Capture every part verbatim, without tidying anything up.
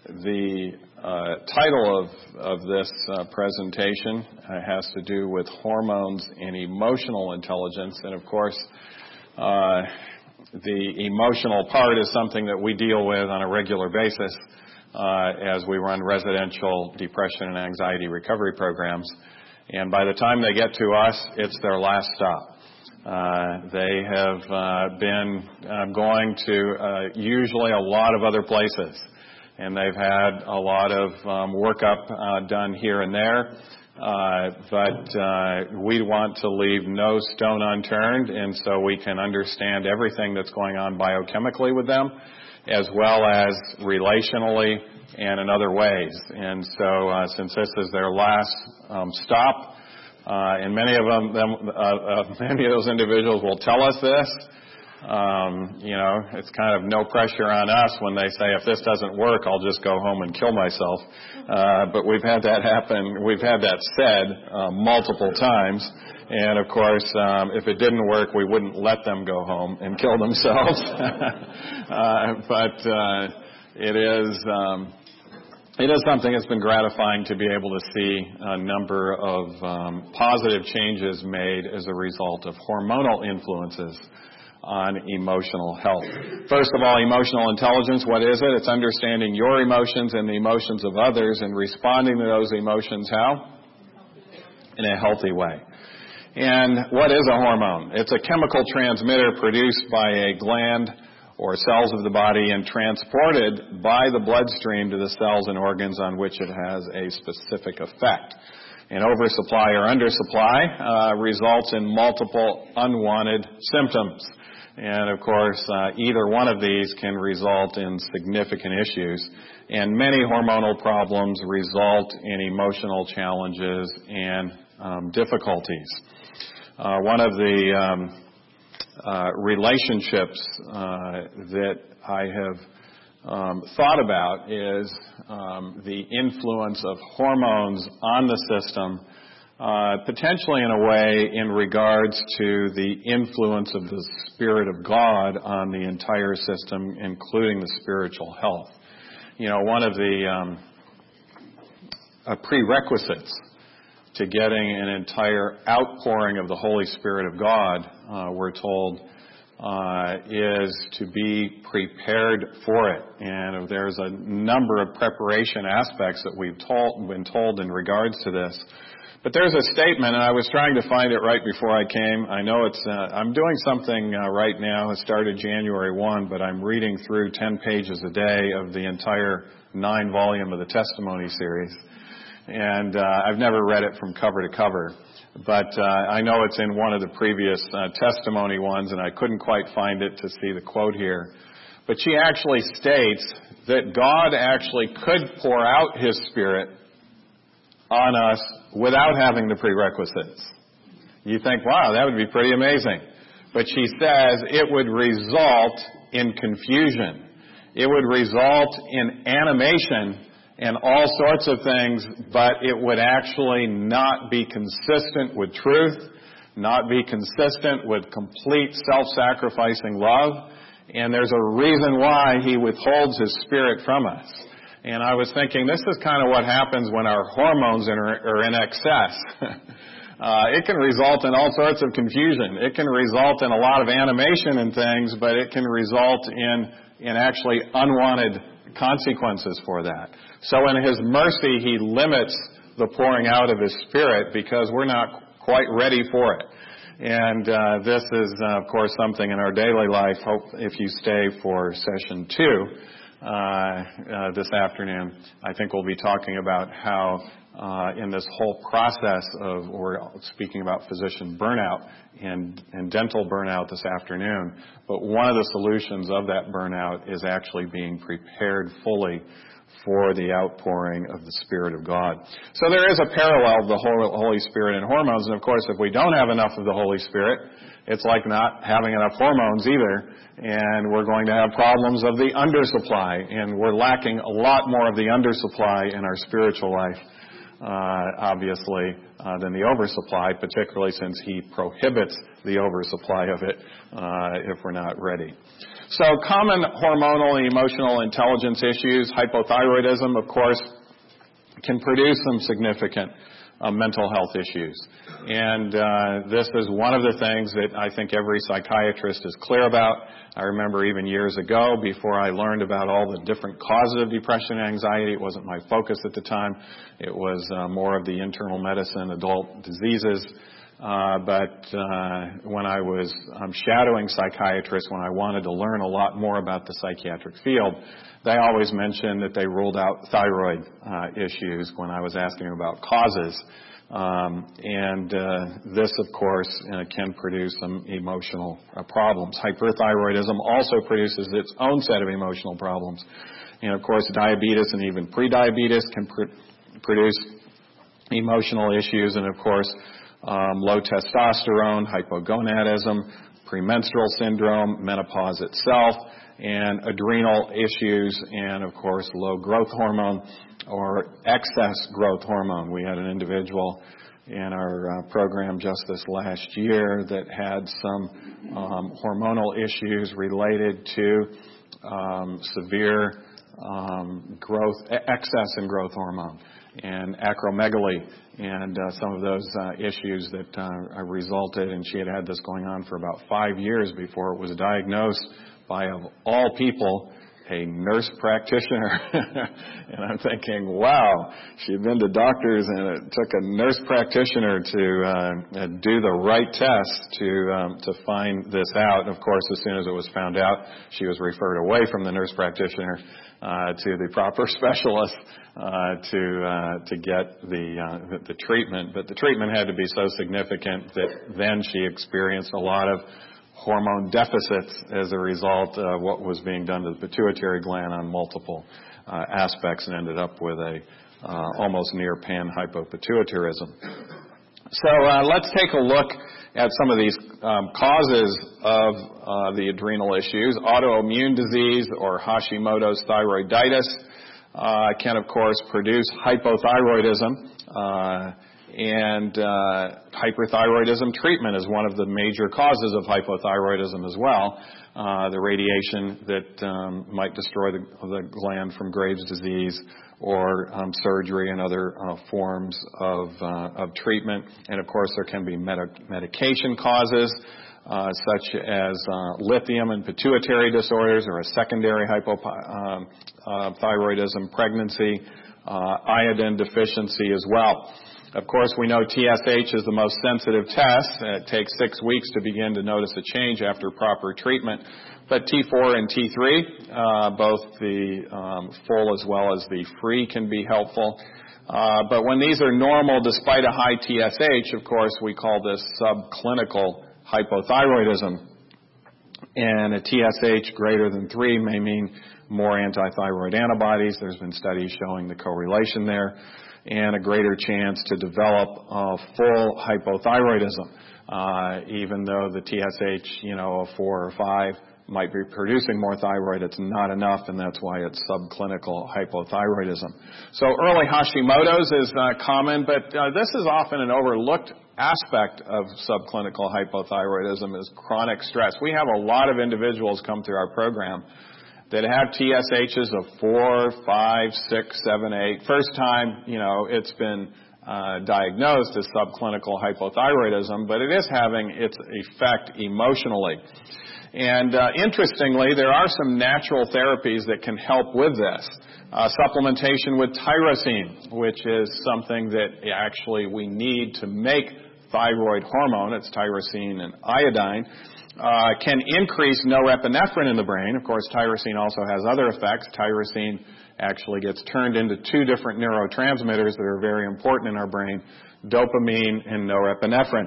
The uh, title of, of this uh, presentation uh, has to do with hormones and emotional intelligence. And of course, uh, the emotional part is something that we deal with on a regular basis uh, as we run residential depression and anxiety recovery programs. And by the time they get to us, it's their last stop. Uh, they have uh, been uh, going to uh, usually a lot of other places, and they've had a lot of um, workup uh, done here and there, uh, but uh, we want to leave no stone unturned, and so we can understand everything that's going on biochemically with them, as well as relationally and in other ways. And so uh, since this is their last um, stop, Uh, and many of them, them uh, uh, many of those individuals will tell us this. Um, you know, it's kind of no pressure on us when they say, if this doesn't work, I'll just go home and kill myself. Uh, but we've had that happen. We've had that said uh, multiple times. And of course, um, if it didn't work, we wouldn't let them go home and kill themselves. uh, but uh, it is. Um, It is something that's been gratifying to be able to see a number of um, positive changes made as a result of hormonal influences on emotional health. First of all, emotional intelligence, what is it? It's understanding your emotions and the emotions of others and responding to those emotions how? In a healthy way. And what is a hormone? It's a chemical transmitter produced by a gland or cells of the body and transported by the bloodstream to the cells and organs on which it has a specific effect. An oversupply or undersupply uh, results in multiple unwanted symptoms. And of course, uh, either one of these can result in significant issues. And many hormonal problems result in emotional challenges and um, difficulties. Uh, one of the um, Uh, relationships uh, that I have um, thought about is um, the influence of hormones on the system, uh, potentially in a way in regards to the influence of the Spirit of God on the entire system, including the spiritual health. You know, one of the um, uh, prerequisites to getting an entire outpouring of the Holy Spirit of God, uh, we're told, uh, is to be prepared for it. And there's a number of preparation aspects that we've told, been told in regards to this. But there's a statement, and I was trying to find it right before I came. I know it's, uh, I'm doing something uh, right now. It started January first, but I'm reading through ten pages a day of the entire nine volume of the Testimony series. And uh, I've never read it from cover to cover, but uh, I know it's in one of the previous uh, testimony ones, and I couldn't quite find it to see the quote here. But she actually states that God actually could pour out His Spirit on us without having the prerequisites. You think, wow, that would be pretty amazing. But she says it would result in confusion. It would result in animation and all sorts of things, but it would actually not be consistent with truth, not be consistent with complete self-sacrificing love, and there's a reason why He withholds His Spirit from us. And I was thinking, this is kind of what happens when our hormones are, are in excess. uh, it can result in all sorts of confusion. It can result in a lot of animation and things, but it can result in, in actually unwanted consequences for that. So in His mercy, He limits the pouring out of His Spirit because we're not quite ready for it. And uh, this is, uh, of course, something in our daily life. Hope if you stay for session two uh, uh, this afternoon, I think we'll be talking about how uh, in this whole process of, we're speaking about physician burnout and, and dental burnout this afternoon, but one of the solutions of that burnout is actually being prepared fully for the outpouring of the Spirit of God. So there is a parallel of the Holy Spirit and hormones, and of course, if we don't have enough of the Holy Spirit, it's like not having enough hormones either, and we're going to have problems of the undersupply, and we're lacking a lot more of the undersupply in our spiritual life uh, obviously, uh, than the oversupply, particularly since he prohibits the oversupply of it uh, if we're not ready. So common hormonal and emotional intelligence issues, hypothyroidism, of course, can produce some significant uh, mental health issues. And uh, this is one of the things that I think every psychiatrist is clear about. I remember even years ago, before I learned about all the different causes of depression and anxiety, it wasn't my focus at the time. It was uh, more of the internal medicine, adult diseases. Uh, but uh, when I was um, shadowing psychiatrists, when I wanted to learn a lot more about the psychiatric field, they always mentioned that they ruled out thyroid uh, issues when I was asking about causes. Um, and uh, this, of course, uh, can produce some emotional uh, problems. Hyperthyroidism also produces its own set of emotional problems. And, of course, diabetes and even prediabetes can pr- produce emotional issues. And, of course, um, low testosterone, hypogonadism, premenstrual syndrome, menopause itself, and adrenal issues, and, of course, low growth hormone or excess growth hormone. We had an individual in our uh, program just this last year that had some um, hormonal issues related to um, severe um, growth, excess in growth hormone and acromegaly, and uh, some of those uh, issues that uh, resulted, and she had had this going on for about five years before it was diagnosed by, of all people, a nurse practitioner. And I'm thinking, wow, she'd been to doctors, and it took a nurse practitioner to uh, do the right test to um, to find this out. And of course, as soon as it was found out, she was referred away from the nurse practitioner uh, to the proper specialist uh, to uh, to get the, uh, the the treatment. But the treatment had to be so significant that then she experienced a lot of hormone deficits as a result of what was being done to the pituitary gland on multiple uh, aspects, and ended up with a uh, almost near panhypopituitarism. So uh, let's take a look at some of these um, causes of uh, the adrenal issues. Autoimmune disease or Hashimoto's thyroiditis uh, can, of course, produce hypothyroidism. Uh, And uh, hyperthyroidism treatment is one of the major causes of hypothyroidism as well. Uh, the radiation that um, might destroy the, the gland from Graves' disease, or um, surgery and other uh, forms of, uh, of treatment. And, of course, there can be med- medication causes, uh, such as uh, lithium and pituitary disorders, or a secondary hypothyroidism, pregnancy, uh, iodine deficiency as well. Of course, we know T S H is the most sensitive test. It takes six weeks to begin to notice a change after proper treatment. But T four and T three, uh, both the um, full as well as the free, can be helpful. Uh, but when these are normal despite a high T S H, of course, we call this subclinical hypothyroidism. And a T S H greater than three may mean more antithyroid antibodies. There's been studies showing the correlation there, and a greater chance to develop uh, full hypothyroidism, uh, even though the T S H, you know, a four or five might be producing more thyroid. It's not enough, and that's why it's subclinical hypothyroidism. So early Hashimoto's is uh, common, but uh, this is often an overlooked aspect of subclinical hypothyroidism, is chronic stress. We have a lot of individuals come through our program that have T S H's of four, five, six, seven, eight. First time, you know, it's been uh, diagnosed as subclinical hypothyroidism, but it is having its effect emotionally. And uh, interestingly, there are some natural therapies that can help with this. Uh, supplementation with tyrosine, which is something that actually we need to make thyroid hormone. It's tyrosine and iodine. Uh, can increase norepinephrine in the brain. Of course, tyrosine also has other effects. Tyrosine actually gets turned into two different neurotransmitters that are very important in our brain, dopamine and norepinephrine.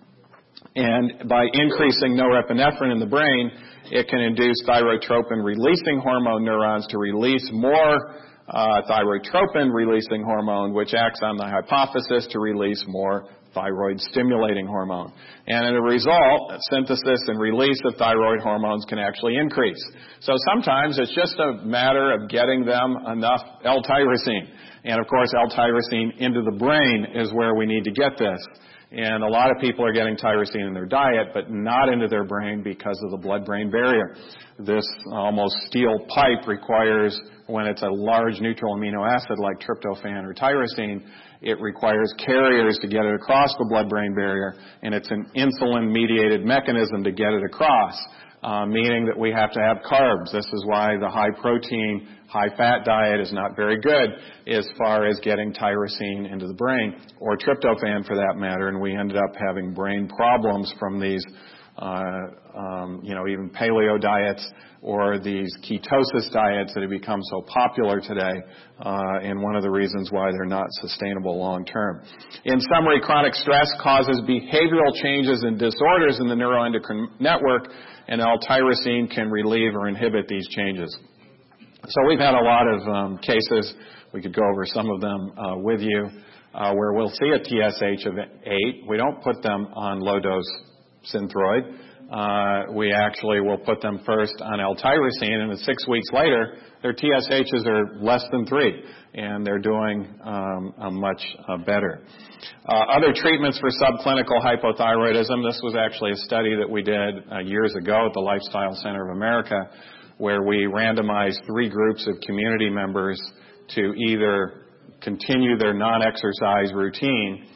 And by increasing norepinephrine in the brain, it can induce thyrotropin-releasing hormone neurons to release more uh, thyrotropin-releasing hormone, which acts on the hypophysis to release more thyroid-stimulating hormone. And as a result, synthesis and release of thyroid hormones can actually increase. So sometimes it's just a matter of getting them enough L-tyrosine. And, of course, L-tyrosine into the brain is where we need to get this. And a lot of people are getting tyrosine in their diet, but not into their brain because of the blood-brain barrier. This almost steel pipe requires, when it's a large neutral amino acid like tryptophan or tyrosine, it requires carriers to get it across the blood-brain barrier, and it's an insulin-mediated mechanism to get it across, uh, meaning that we have to have carbs. This is why the high-protein, high-fat diet is not very good as far as getting tyrosine into the brain, or tryptophan for that matter, and we ended up having brain problems from these, uh, um, you know, even paleo diets or these ketosis diets that have become so popular today, uh, and one of the reasons why they're not sustainable long-term. In summary, chronic stress causes behavioral changes and disorders in the neuroendocrine network, and L-tyrosine can relieve or inhibit these changes. So we've had a lot of um, cases, we could go over some of them uh, with you, uh, where we'll see a T S H of eight. We don't put them on low-dose Synthroid. Uh, we actually will put them first on L-tyrosine, and six weeks later, their T S H's are less than three, and they're doing um, uh, much uh, better. Uh, other treatments for subclinical hypothyroidism, this was actually a study that we did uh, years ago at the Lifestyle Center of America, where we randomized three groups of community members to either continue their non-exercise routine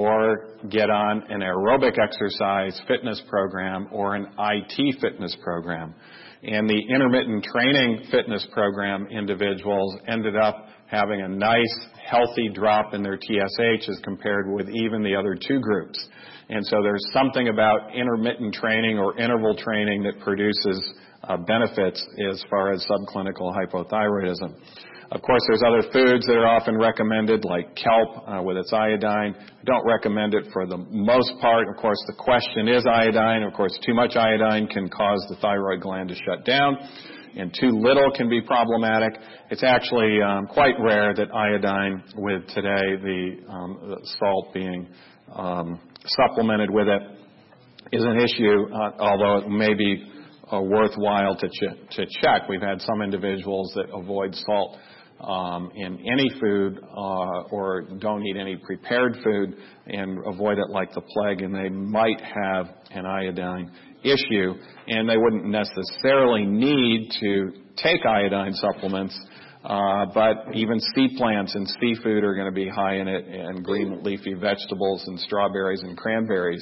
or get on an aerobic exercise fitness program or an I T fitness program. And the intermittent training fitness program individuals ended up having a nice, healthy drop in their T S H as compared with even the other two groups. And so there's something about intermittent training or interval training that produces uh, benefits as far as subclinical hypothyroidism. Of course, there's other foods that are often recommended, like kelp uh, with its iodine. I don't recommend it for the most part. Of course, the question is iodine. Of course, too much iodine can cause the thyroid gland to shut down, and too little can be problematic. It's actually um, quite rare that iodine, with today the, um, the salt being um, supplemented with it, is an issue, uh, although it may be uh, worthwhile to, ch- to check. We've had some individuals that avoid salt Um, in any food uh, or don't eat any prepared food and avoid it like the plague, and they might have an iodine issue, and they wouldn't necessarily need to take iodine supplements, uh, but even sea plants and seafood are going to be high in it, and green leafy vegetables and strawberries and cranberries.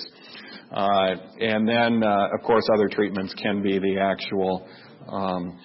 Uh, and then, uh, of course, other treatments can be the actual um,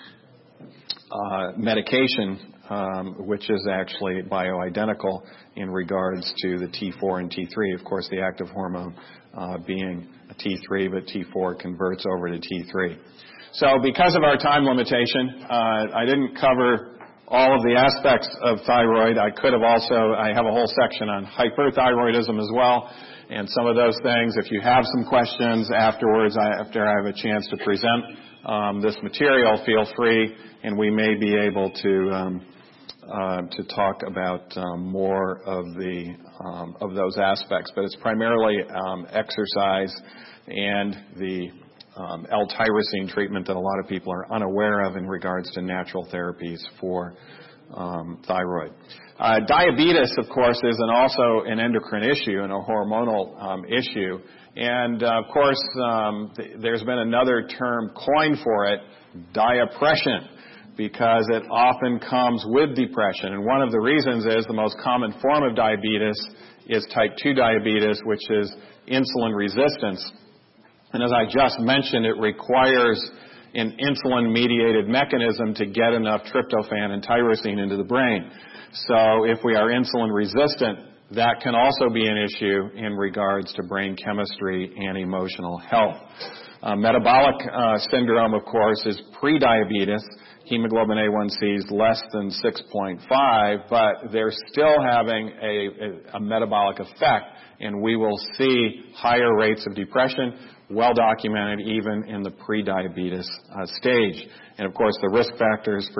uh, medication, Um, which is actually bioidentical in regards to the T four and T three. Of course, the active hormone uh, being a T three, but T four converts over to T three. So because of our time limitation, uh, I didn't cover all of the aspects of thyroid. I could have also, I have a whole section on hyperthyroidism as well, and some of those things. If you have some questions afterwards, I, after I have a chance to present um, this material, feel free, and we may be able to um, Uh, to talk about um, more of the um, of those aspects, but it's primarily um, exercise and the um, L-tyrosine treatment that a lot of people are unaware of in regards to natural therapies for um, thyroid. Uh, diabetes, of course, is an also an endocrine issue and a hormonal um, issue, and uh, of course um, th- there's been another term coined for it, diapression, because it often comes with depression. And one of the reasons is the most common form of diabetes is type two diabetes, which is insulin resistance. And as I just mentioned, it requires an insulin-mediated mechanism to get enough tryptophan and tyrosine into the brain. So if we are insulin resistant, that can also be an issue in regards to brain chemistry and emotional health. Uh, metabolic uh, syndrome, of course, is prediabetes. Hemoglobin A one C is less than six point five, but they're still having a, a, a metabolic effect, and we will see higher rates of depression, well documented even in the prediabetes uh, stage. And of course, the risk factors for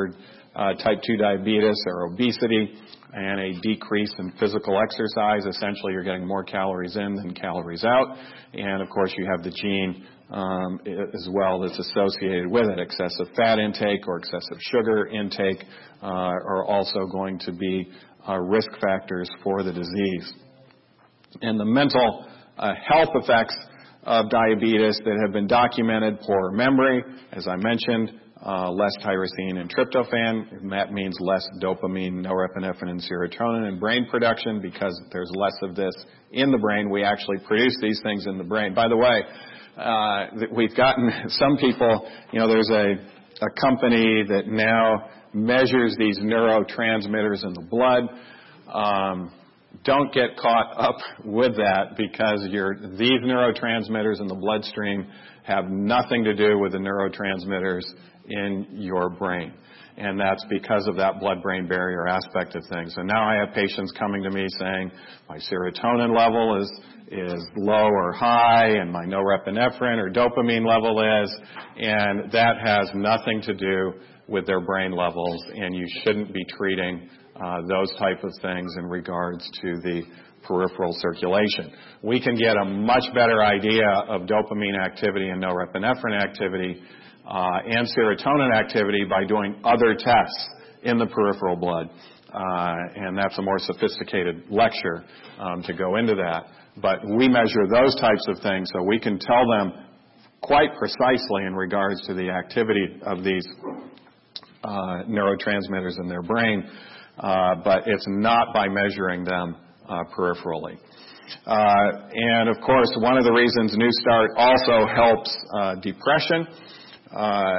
uh, type two diabetes or obesity, and a decrease in physical exercise. Essentially, you're getting more calories in than calories out. And, of course, you have the gene um, as well that's associated with it. Excessive fat intake or excessive sugar intake uh, are also going to be uh, risk factors for the disease. And the mental uh, health effects of diabetes that have been documented: poor memory, as I mentioned, Uh, less tyrosine and tryptophan, and that means less dopamine, norepinephrine, and serotonin in brain production because there's less of this in the brain. We actually produce these things in the brain. By the way, uh, we've gotten some people, you know, there's a, a company that now measures these neurotransmitters in the blood. Um, don't get caught up with that because you're, these neurotransmitters in the bloodstream have nothing to do with the neurotransmitters in your brain. And that's because of that blood-brain barrier aspect of things. And now I have patients coming to me saying my serotonin level is is low or high, and my norepinephrine or dopamine level is, and that has nothing to do with their brain levels, and you shouldn't be treating uh, those type of things in regards to the peripheral circulation. We can get a much better idea of dopamine activity and norepinephrine activity uh, and serotonin activity by doing other tests in the peripheral blood. Uh, and that's a more sophisticated lecture um, to go into that. But we measure those types of things so we can tell them quite precisely in regards to the activity of these uh, neurotransmitters in their brain, uh, but it's not by measuring them Uh, peripherally. Uh, and, of course, one of the reasons New Start also helps uh, depression uh,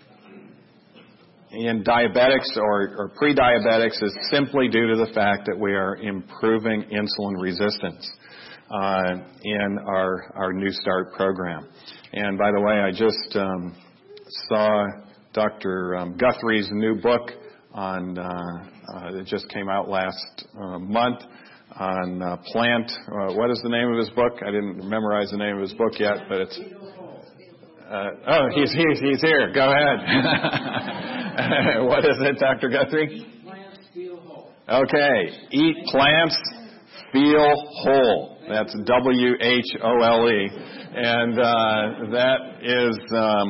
in diabetics or, or pre-diabetics is simply due to the fact that we are improving insulin resistance uh, in our, our New Start program. And, by the way, I just um, saw Doctor Um, Guthrie's new book on uh, uh, that just came out last uh, month. on uh, plant, uh, what is the name of his book? I didn't memorize the name of his book yet, but it's, uh, oh, he's, he's, he's here. Go ahead. What is it, Doctor Guthrie? Eat plants, feel whole. Okay. Eat plants, feel whole. That's W H O L E. And uh, that is, um,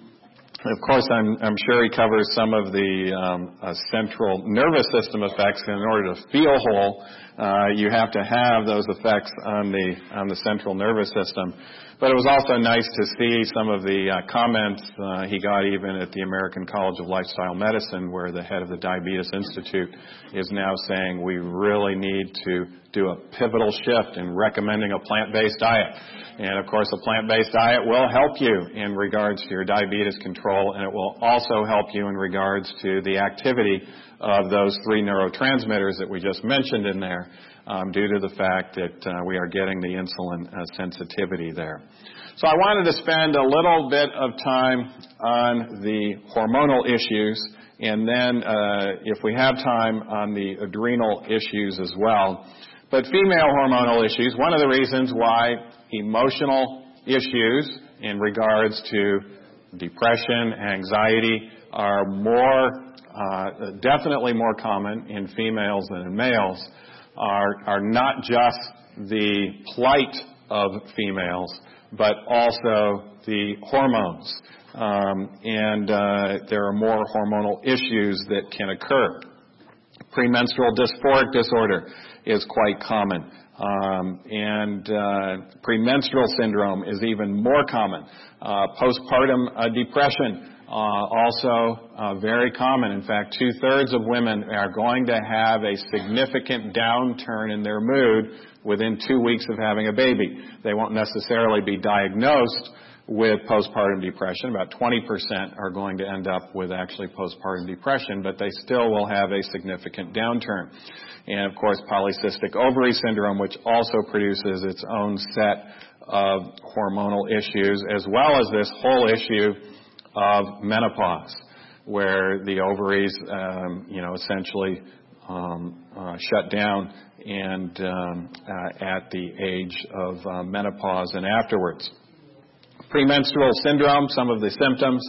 of course, I'm, I'm sure he covers some of the um, uh, central nervous system effects. In order to feel whole, Uh, you have to have those effects on the on the central nervous system. But it was also nice to see some of the uh, comments uh, he got even at the American College of Lifestyle Medicine, where the head of the Diabetes Institute is now saying we really need to do a pivotal shift in recommending a plant-based diet. And, of course, a plant-based diet will help you in regards to your diabetes control, and it will also help you in regards to the activity of those three neurotransmitters that we just mentioned in there, um, due to the fact that uh, we are getting the insulin uh, sensitivity there. So I wanted to spend a little bit of time on the hormonal issues, and then, uh, if we have time, on the adrenal issues as well. But female hormonal issues, one of the reasons why emotional issues in regards to depression, anxiety are more Uh, definitely more common in females than in males, are, are not just the plight of females, but also the hormones. Um, and uh, there are more hormonal issues that can occur. Premenstrual dysphoric disorder is quite common. Um, and uh, premenstrual syndrome is even more common. Uh, postpartum uh, depression Uh, also uh, very common. In fact, two-thirds of women are going to have a significant downturn in their mood within two weeks of having a baby. They won't necessarily be diagnosed with postpartum depression. About twenty percent are going to end up with actually postpartum depression, but they still will have a significant downturn. And, of course, polycystic ovary syndrome, which also produces its own set of hormonal issues, as well as this whole issue of menopause, where the ovaries, um, you know, essentially um, uh, shut down and um, uh, at the age of uh, menopause and afterwards. Premenstrual syndrome, some of the symptoms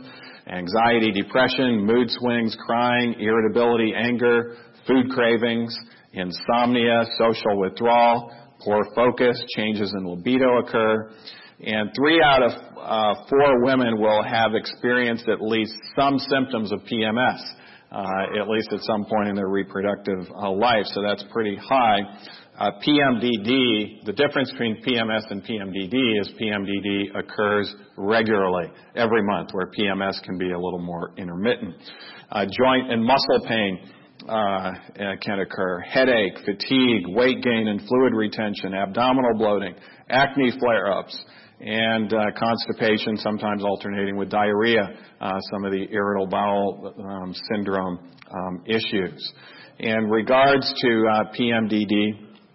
anxiety, depression, mood swings, crying, irritability, anger, food cravings, insomnia, social withdrawal, poor focus, changes in libido occur. And three out of uh, four women will have experienced at least some symptoms of P M S, uh, at least at some point in their reproductive uh, life. So that's pretty high. Uh, P M D D, the difference between P M S and P M D D is P M D D occurs regularly, every month, where P M S can be a little more intermittent. Uh, joint and muscle pain uh, can occur. Headache, fatigue, weight gain and fluid retention, abdominal bloating, acne flare-ups, and uh, constipation, sometimes alternating with diarrhea, uh, some of the irritable bowel um, syndrome um, issues. In regards to uh, P M D D,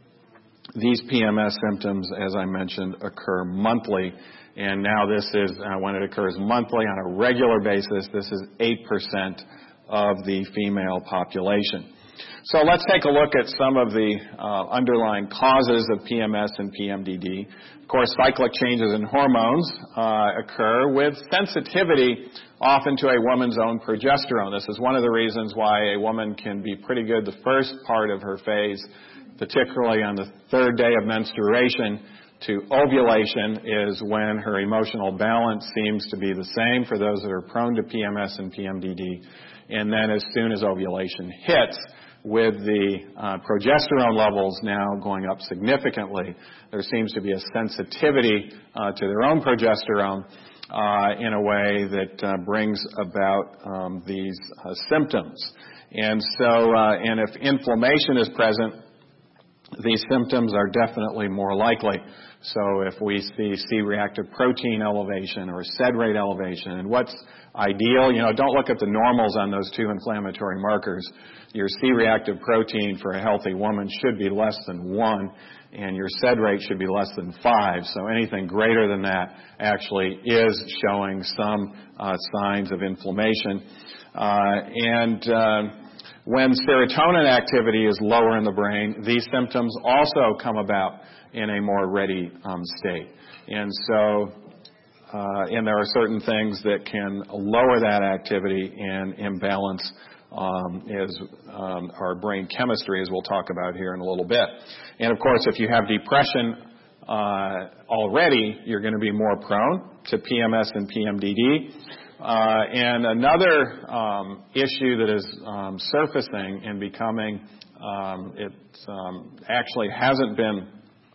these P M S symptoms, as I mentioned, occur monthly, and now this is, uh, when it occurs monthly on a regular basis, this is eight percent of the female population. So let's take a look at some of the uh, underlying causes of P M S and P M D D. Of course, cyclic changes in hormones uh, occur with sensitivity often to a woman's own progesterone. This is one of the reasons why a woman can be pretty good the first part of her phase, particularly on the third day of menstruation to ovulation, is when her emotional balance seems to be the same for those that are prone to P M S and P M D D. And then as soon as ovulation hits, with the uh, progesterone levels now going up significantly, there seems to be a sensitivity uh, to their own progesterone uh, in a way that uh, brings about um, these uh, symptoms. And so, uh, and if inflammation is present, these symptoms are definitely more likely. So if we see C-reactive protein elevation or S E D rate elevation, and what's ideal, you know, don't look at the normals on those two inflammatory markers. Your C-reactive protein for a healthy woman should be less than one, and your S E D rate should be less than five. So anything greater than that actually is showing some uh, signs of inflammation. Uh, and uh, when serotonin activity is lower in the brain, these symptoms also come about in a more ready um, state. And so, uh, and there are certain things that can lower that activity and imbalance um, is um, our brain chemistry, as we'll talk about here in a little bit. And of course, if you have depression uh, already, you're going to be more prone to P M S and P M D D. Uh, and another um, issue that is um, surfacing and becoming, um, it um, actually hasn't been,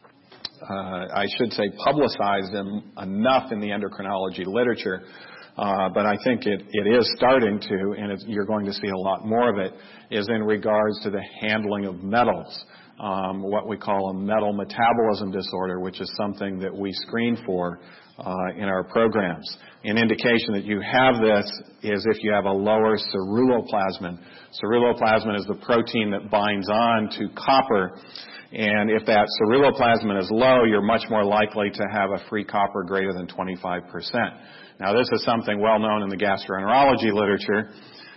uh, I should say, publicized in, enough in the endocrinology literature, uh, but I think it, it is starting to, and it's, you're going to see a lot more of it, is in regards to the handling of metals. Um, what we call a metal metabolism disorder, which is something that we screen for uh, in our programs. An indication that you have this is if you have a lower ceruloplasmin. Ceruloplasmin is the protein that binds on to copper, and if that ceruloplasmin is low, you're much more likely to have a free copper greater than twenty-five percent. Now, this is something well known in the gastroenterology literature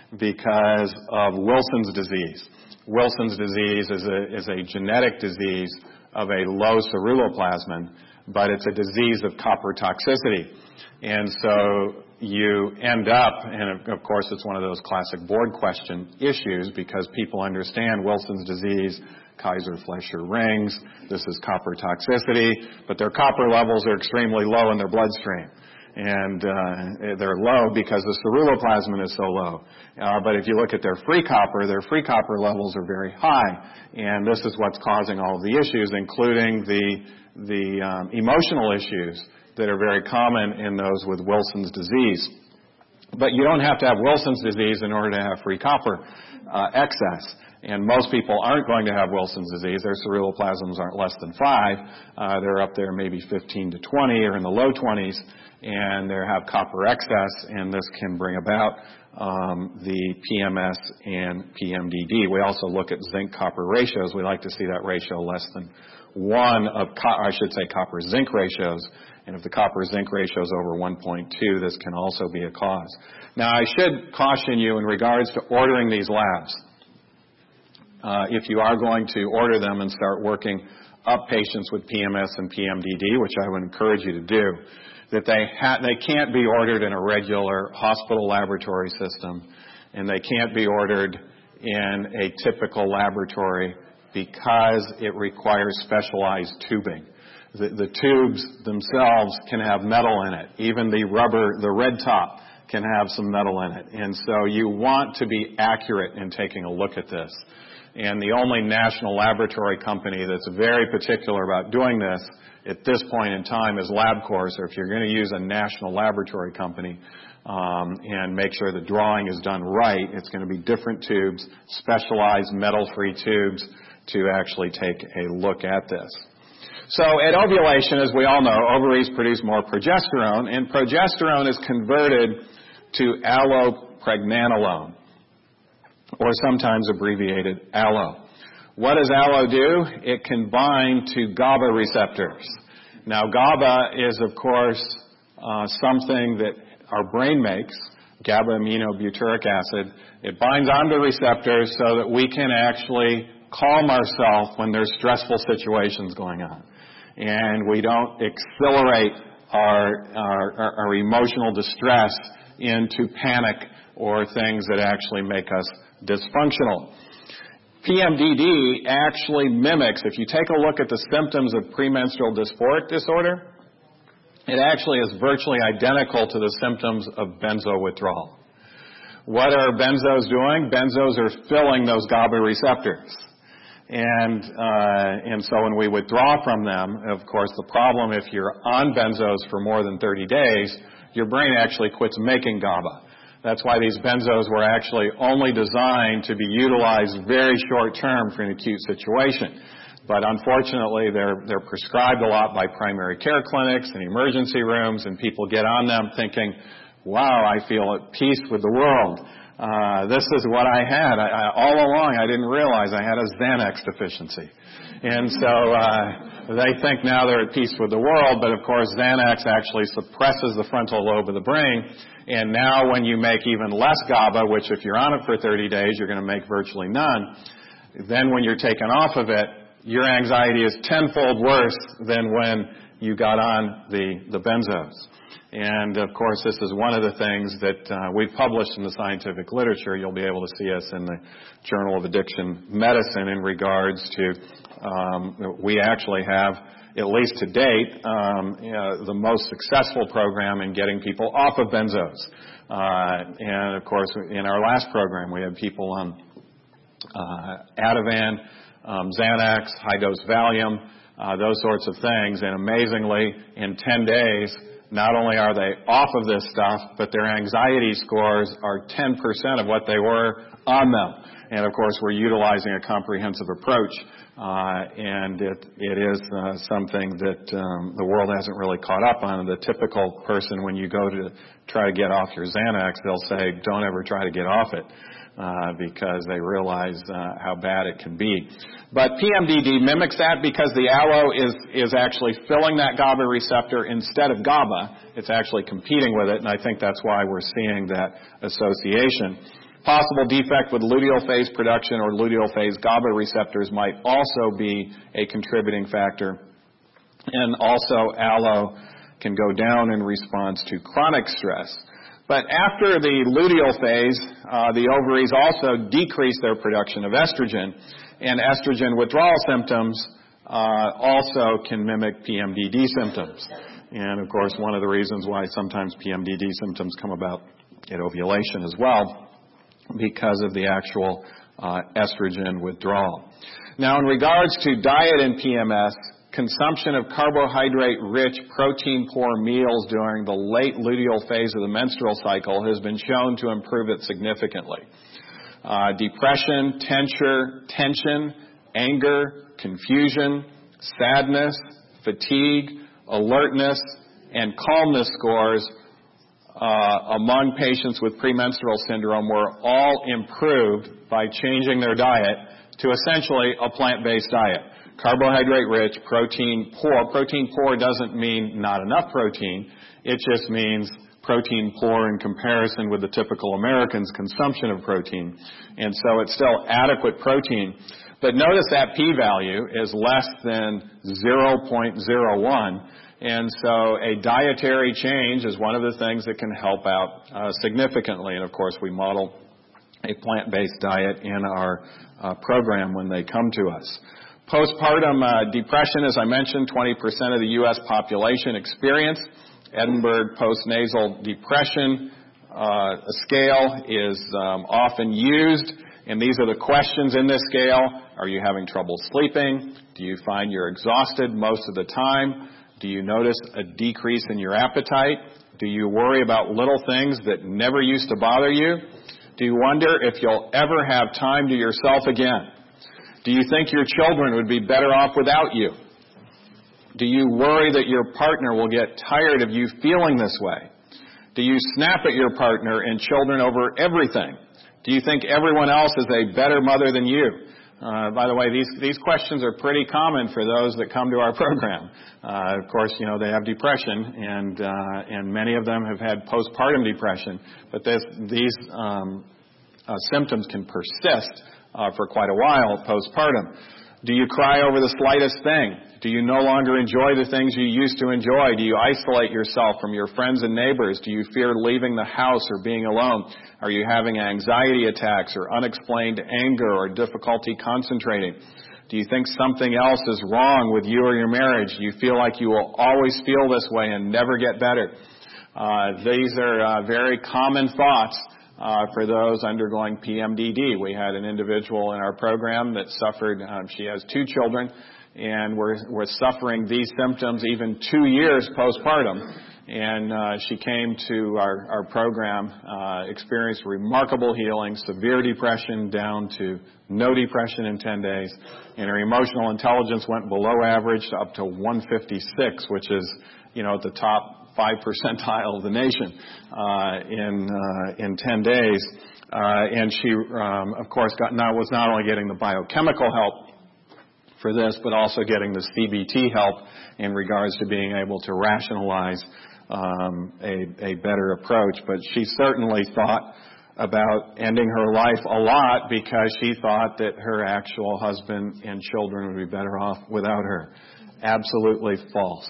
because of Wilson's disease. Wilson's disease is a, is a genetic disease of a low ceruloplasmin, but it's a disease of copper toxicity. And so you end up, and of course it's one of those classic board question issues because people understand Wilson's disease, Kaiser-Fleischer rings, this is copper toxicity, but their copper levels are extremely low in their bloodstream. And uh, they're low because the ceruloplasmin is so low. Uh, but if you look at their free copper, their free copper levels are very high. And this is what's causing all of the issues, including the, the um, emotional issues that are very common in those with Wilson's disease. But you don't have to have Wilson's disease in order to have free copper uh, excess. And most people aren't going to have Wilson's disease. Their ceruloplasms aren't less than five. Uh, they're up there maybe fifteen to twenty or in the low twenties. And they have copper excess, and this can bring about um, the P M S and P M D D. We also look at zinc-copper ratios. We like to see that ratio less than one of, co- I should say, copper-zinc ratios. And if the copper-zinc ratio is over one point two, this can also be a cause. Now, I should caution you in regards to ordering these labs. Uh, if you are going to order them and start working up patients with P M S and P M D D, which I would encourage you to do, that they ha- they can't be ordered in a regular hospital laboratory system, and they can't be ordered in a typical laboratory because it requires specialized tubing. The, the tubes themselves can have metal in it. Even the rubber, the red top, can have some metal in it. And so you want to be accurate in taking a look at this. And the only national laboratory company that's very particular about doing this at this point in time is LabCorp. So if you're going to use a national laboratory company um, and make sure the drawing is done right, it's going to be different tubes, specialized metal-free tubes to actually take a look at this. So at ovulation, as we all know, ovaries produce more progesterone, and progesterone is converted to allopregnanolone, or sometimes abbreviated allo. What does allo do? It can bind to GABA receptors. Now, GABA is, of course, uh, something that our brain makes, GABA-aminobutyric acid. It binds onto receptors so that we can actually calm ourselves when there's stressful situations going on. And we don't accelerate our, our, our emotional distress into panic or things that actually make us dysfunctional. P M D D actually mimics, if you take a look at the symptoms of premenstrual dysphoric disorder, it actually is virtually identical to the symptoms of benzo withdrawal. What are benzos doing? Benzos are filling those GABA receptors. And uh, and so when we withdraw from them, of course, the problem if you're on benzos for more than thirty days, your brain actually quits making GABA. That's why these benzos were actually only designed to be utilized very short term for an acute situation. But unfortunately, they're they're prescribed a lot by primary care clinics and emergency rooms, and people get on them thinking, wow, I feel at peace with the world. Uh, this is what I had. I, I, all along, I didn't realize I had a Xanax deficiency. And so uh, they think now they're at peace with the world, but of course Xanax actually suppresses the frontal lobe of the brain. And now when you make even less GABA, which if you're on it for thirty days, you're going to make virtually none, then when you're taken off of it, your anxiety is tenfold worse than when you got on the, the benzos. And, of course, this is one of the things that uh, we've published in the scientific literature. You'll be able to see us in the Journal of Addiction Medicine in regards to um, we actually have, at least to date, um, you know, the most successful program in getting people off of benzos. Uh, and, of course, in our last program, we had people on uh, Ativan, um, Xanax, high-dose Valium, uh, those sorts of things. And amazingly, in ten days, not only are they off of this stuff, but their anxiety scores are ten percent of what they were on them. And, of course, we're utilizing a comprehensive approach, uh, and it, it is uh, something that um, the world hasn't really caught up on. The typical person, when you go to try to get off your Xanax, they'll say, don't ever try to get off it. Uh, because they realize uh, how bad it can be. But P M D D mimics that because the allo is, is actually filling that GABA receptor instead of GABA. It's actually competing with it, and I think that's why we're seeing that association. Possible defect with luteal phase production or luteal phase GABA receptors might also be a contributing factor. And also allo can go down in response to chronic stress. But after the luteal phase, uh, the ovaries also decrease their production of estrogen, and estrogen withdrawal symptoms uh, also can mimic P M D D symptoms. And, of course, one of the reasons why sometimes P M D D symptoms come about at ovulation as well, because of the actual uh, estrogen withdrawal. Now, in regards to diet and P M S, consumption of carbohydrate-rich, protein-poor meals during the late luteal phase of the menstrual cycle has been shown to improve it significantly. Uh, depression, tension, tension, anger, confusion, sadness, fatigue, alertness, and calmness scores uh, among patients with premenstrual syndrome were all improved by changing their diet to essentially a plant-based diet. Carbohydrate-rich, protein-poor. Protein-poor doesn't mean not enough protein. It just means protein-poor in comparison with the typical American's consumption of protein. And so it's still adequate protein. But notice that p-value is less than zero point zero one. And so a dietary change is one of the things that can help out uh, significantly. And, of course, we model a plant-based diet in our uh, program when they come to us. Postpartum uh, depression, as I mentioned, twenty percent of the U S population experience. Edinburgh postnasal depression uh, scale is um, often used, and these are the questions in this scale. Are you having trouble sleeping? Do you find you're exhausted most of the time? Do you notice a decrease in your appetite? Do you worry about little things that never used to bother you? Do you wonder if you'll ever have time to yourself again? Do you think your children would be better off without you? Do you worry that your partner will get tired of you feeling this way? Do you snap at your partner and children over everything? Do you think everyone else is a better mother than you? Uh, by the way, these these questions are pretty common for those that come to our program. Uh, of course, you know, they have depression, and uh, and many of them have had postpartum depression. But this, these um, uh, symptoms can persist uh, for quite a while postpartum. Do you cry over the slightest thing? Do you no longer enjoy the things you used to enjoy? Do you isolate yourself from your friends and neighbors? Do you fear leaving the house or being alone? Are you having anxiety attacks or unexplained anger or difficulty concentrating? Do you think something else is wrong with you or your marriage? Do you feel like you will always feel this way and never get better? Uh, these are uh, very common thoughts Uh, for those undergoing P M D D. We had an individual in our program that suffered, um, she has two children, and we're, we're suffering these symptoms even two years postpartum. And uh, she came to our, our program, uh, experienced remarkable healing, severe depression down to no depression in ten days, and her emotional intelligence went below average to up to one fifty-six, which is, you know, at the top five percentile of the nation uh, in uh, in ten days, uh, and she, um, of course, got not, was not only getting the biochemical help for this, but also getting the C B T help in regards to being able to rationalize um, a, a better approach. But she certainly thought about ending her life a lot because she thought that her actual husband and children would be better off without her. Absolutely false.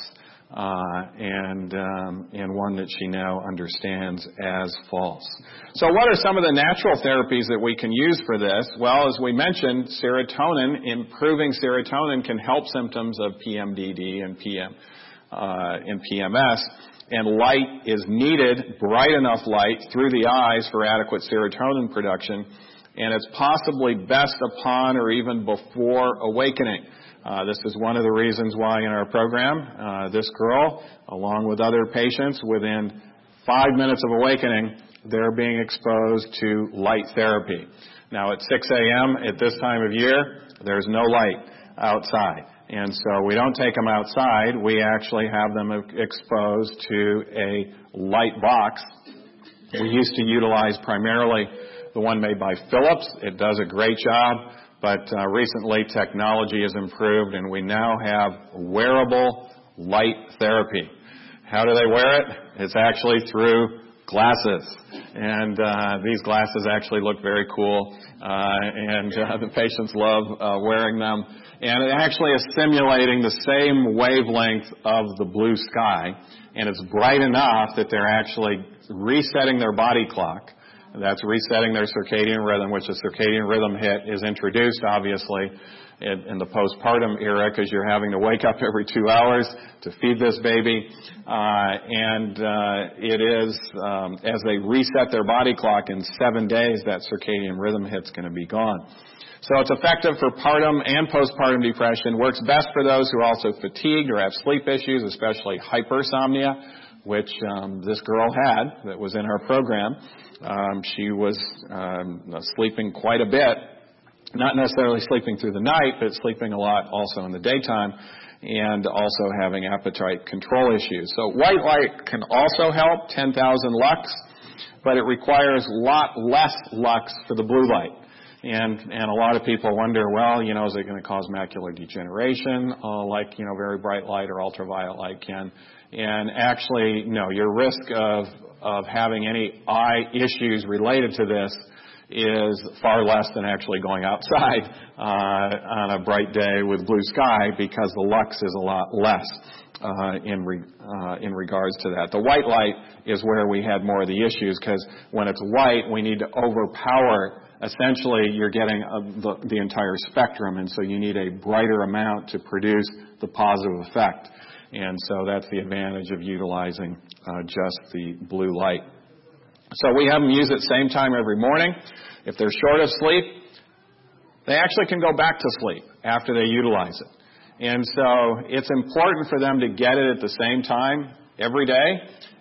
Uh, and um, and one that she now understands as false. So what are some of the natural therapies that we can use for this? Well, as we mentioned, serotonin, improving serotonin can help symptoms of P M D D and P M uh, and P M S. And light is needed, bright enough light through the eyes for adequate serotonin production. And it's possibly best upon or even before awakening. Uh, this is one of the reasons why in our program, uh, this girl, along with other patients, within five minutes of awakening, they're being exposed to light therapy. Now, at six a.m. at this time of year, there's no light outside. And so we don't take them outside. We actually have them exposed to a light box. We used to utilize primarily the one made by Philips. It does a great job. But uh, recently, technology has improved, and we now have wearable light therapy. How do they wear it? It's actually through glasses. And uh, these glasses actually look very cool, uh, and uh, the patients love uh, wearing them. And it actually is simulating the same wavelength of the blue sky, and it's bright enough that they're actually resetting their body clock. That's resetting their circadian rhythm, which a circadian rhythm hit is introduced, obviously, in, in the postpartum era because you're having to wake up every two hours to feed this baby. Uh, and uh, it is, um, as they reset their body clock in seven days, that circadian rhythm hit's going to be gone. So it's effective for partum and postpartum depression. Works best for those who are also fatigued or have sleep issues, especially hypersomnia, which um, this girl had that was in our program. Um, she was um, sleeping quite a bit, not necessarily sleeping through the night, but sleeping a lot also in the daytime, and also having appetite control issues. So white light can also help, ten thousand lux, but it requires a lot less lux for the blue light. And and a lot of people wonder, well, you know, is it going to cause macular degeneration uh, like, you know, very bright light or ultraviolet light can? And actually, no, your risk of, of having any eye issues related to this is far less than actually going outside uh, on a bright day with blue sky, because the lux is a lot less uh, in re, uh, in regards to that. The white light is where we had more of the issues, because when it's white, we need to overpower. Essentially, you're getting a, the, the entire spectrum, and so you need a brighter amount to produce the positive effect. And so that's the advantage of utilizing uh, just the blue light. So we have them use it same time every morning. If they're short of sleep, they actually can go back to sleep after they utilize it. And so it's important for them to get it at the same time every day.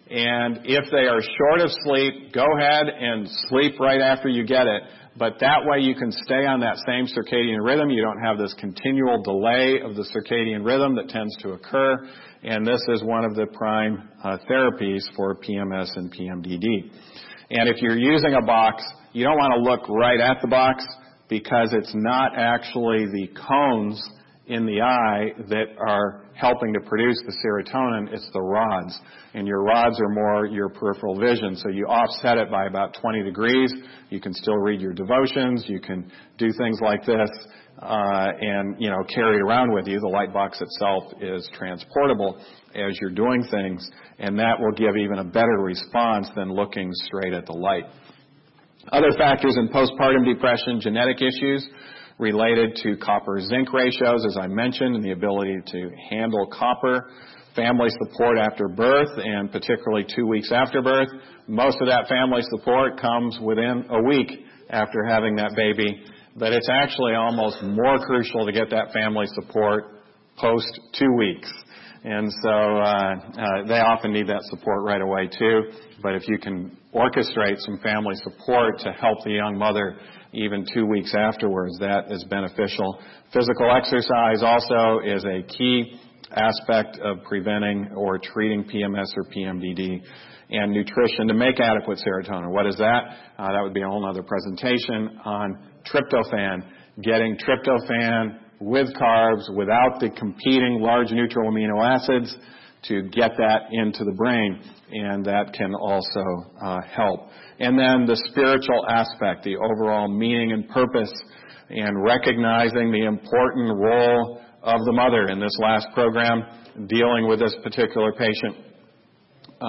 And if they are short of sleep, go ahead and sleep right after you get it. But that way you can stay on that same circadian rhythm. You don't have this continual delay of the circadian rhythm that tends to occur. And this is one of the prime uh, therapies for P M S and P M D D. And if you're using a box, you don't want to look right at the box, because it's not actually the cones in the eye that are helping to produce the serotonin, it's the rods. And your rods are more your peripheral vision, so you offset it by about twenty degrees. You can still read your devotions, you can do things like this, uh, and, you know, carry it around with you. The light box itself is transportable as you're doing things, and that will give even a better response than looking straight at the light. Other factors in postpartum depression, genetic issues related to copper-zinc ratios, as I mentioned, and the ability to handle copper, family support after birth, and particularly two weeks after birth. Most of that family support comes within a week after having that baby, but it's actually almost more crucial to get that family support post two weeks. And so uh, uh, they often need that support right away too, but if you can orchestrate some family support to help the young mother even two weeks afterwards, that is beneficial. Physical exercise also is a key aspect of preventing or treating P M S or P M D D. And nutrition to make adequate serotonin. What is that? Uh, that would be a whole other presentation on tryptophan. Getting tryptophan with carbs without the competing large neutral amino acids to get that into the brain. And that can also uh, help. And then the spiritual aspect, the overall meaning and purpose, and recognizing the important role of the mother. In this last program, dealing with this particular patient, uh,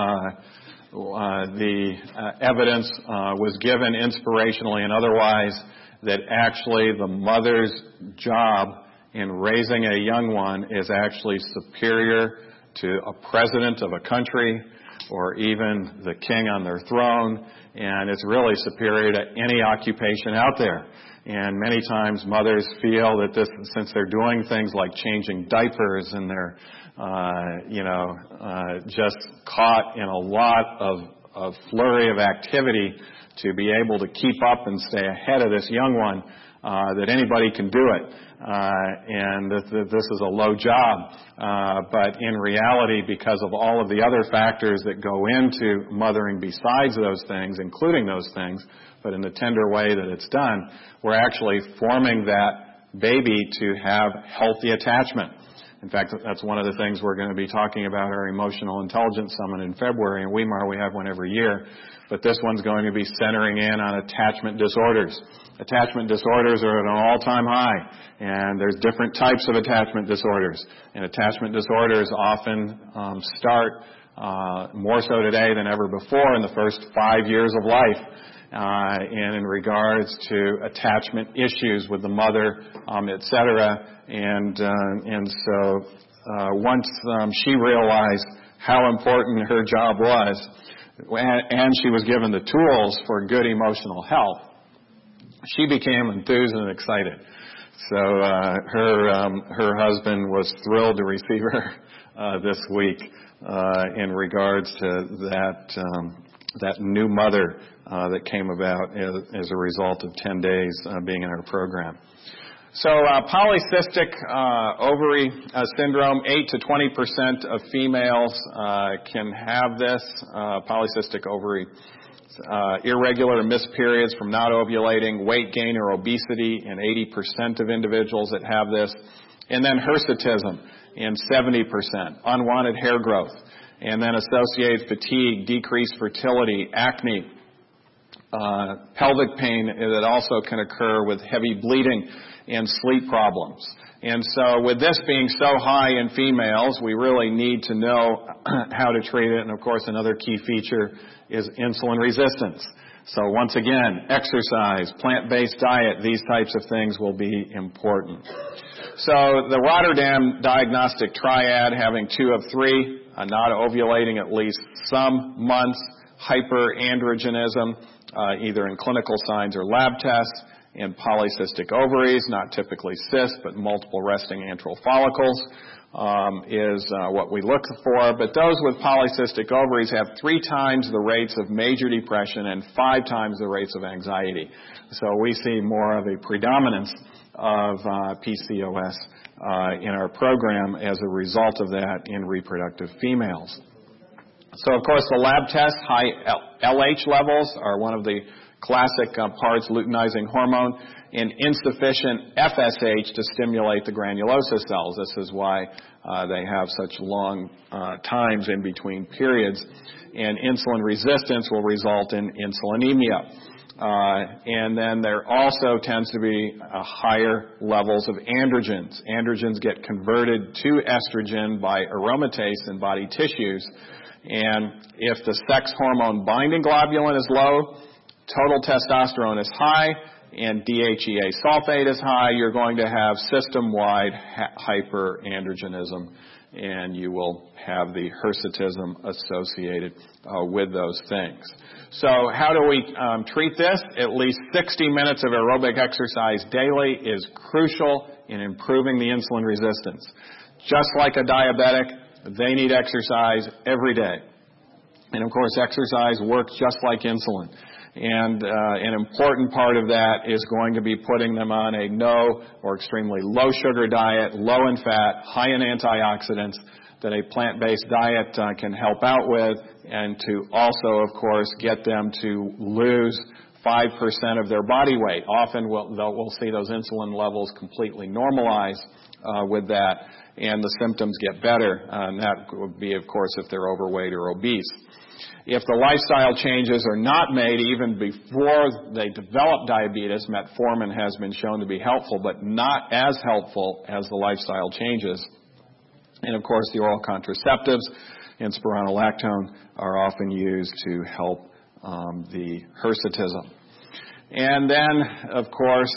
uh, the uh, evidence uh, was given inspirationally and otherwise that actually the mother's job in raising a young one is actually superior to a president of a country or even the king on their throne, and it's really superior to any occupation out there. And many times mothers feel that this, since they're doing things like changing diapers and they're, uh, you know, uh, just caught in a lot of, of flurry of activity to be able to keep up and stay ahead of this young one, uh, that anybody can do it. Uh, and that, that this is a low job. Uh, but in reality, because of all of the other factors that go into mothering besides those things, including those things, but in the tender way that it's done, we're actually forming that baby to have healthy attachment. In fact, that's one of the things we're going to be talking about our Emotional Intelligence Summit in February. In Weimar, we have one every year. But this one's going to be centering in on attachment disorders. Attachment disorders are at an all-time high, and there's different types of attachment disorders. And attachment disorders often um, start uh, more so today than ever before in the first five years of life. Uh, and in regards to attachment issues with the mother, um, et cetera. And, uh, and so uh, once um, she realized how important her job was, and she was given the tools for good emotional health, she became enthused and excited. So uh, her um, her husband was thrilled to receive her uh, this week uh, in regards to that um, that new mother uh, that came about as, as a result of ten days uh, being in our program. So uh, polycystic uh, ovary uh, syndrome, eight to twenty percent of females uh, can have this, uh, polycystic ovary, uh, irregular missed periods from not ovulating, weight gain or obesity in eighty percent of individuals that have this, and then hirsutism in seventy percent, unwanted hair growth, and then associated fatigue, decreased fertility, acne, uh, pelvic pain that also can occur with heavy bleeding and sleep problems. And so with this being so high in females, we really need to know how to treat it. And, of course, another key feature is insulin resistance. So once again, exercise, plant-based diet, these types of things will be important. So the Rotterdam Diagnostic Triad, having two of three, uh, not ovulating at least some months, hyperandrogenism, uh, either in clinical signs or lab tests, and polycystic ovaries, not typically cysts, but multiple resting antral follicles, um, is uh, what we look for. But those with polycystic ovaries have three times the rates of major depression and five times the rates of anxiety. So we see more of a predominance of uh, P C O S uh, in our program as a result of that in reproductive females. So, of course, the lab tests, high L H levels are one of the classic uh, parts, luteinizing hormone, and insufficient F S H to stimulate the granulosa cells. This is why uh, they have such long uh, times in between periods. And insulin resistance will result in insulinemia. Uh, and then there also tends to be uh, higher levels of androgens. Androgens get converted to estrogen by aromatase in body tissues. And if the sex hormone binding globulin is low, total testosterone is high, and D H E A sulfate is high, you're going to have system-wide ha- hyperandrogenism, and you will have the hirsutism associated uh, with those things. So how do we um, treat this? At least sixty minutes of aerobic exercise daily is crucial in improving the insulin resistance. Just like a diabetic, they need exercise every day. And, of course, exercise works just like insulin. And uh, an important part of that is going to be putting them on a no or extremely low sugar diet, low in fat, high in antioxidants that a plant-based diet uh, can help out with, and to also, of course, get them to lose five percent of their body weight. Often we'll, we'll see those insulin levels completely normalize uh, with that, and the symptoms get better. Uh, and that would be, of course, if they're overweight or obese. If the lifestyle changes are not made even before they develop diabetes, metformin has been shown to be helpful, but not as helpful as the lifestyle changes. And, of course, the oral contraceptives and spironolactone are often used to help um, the hirsutism. And then, of course,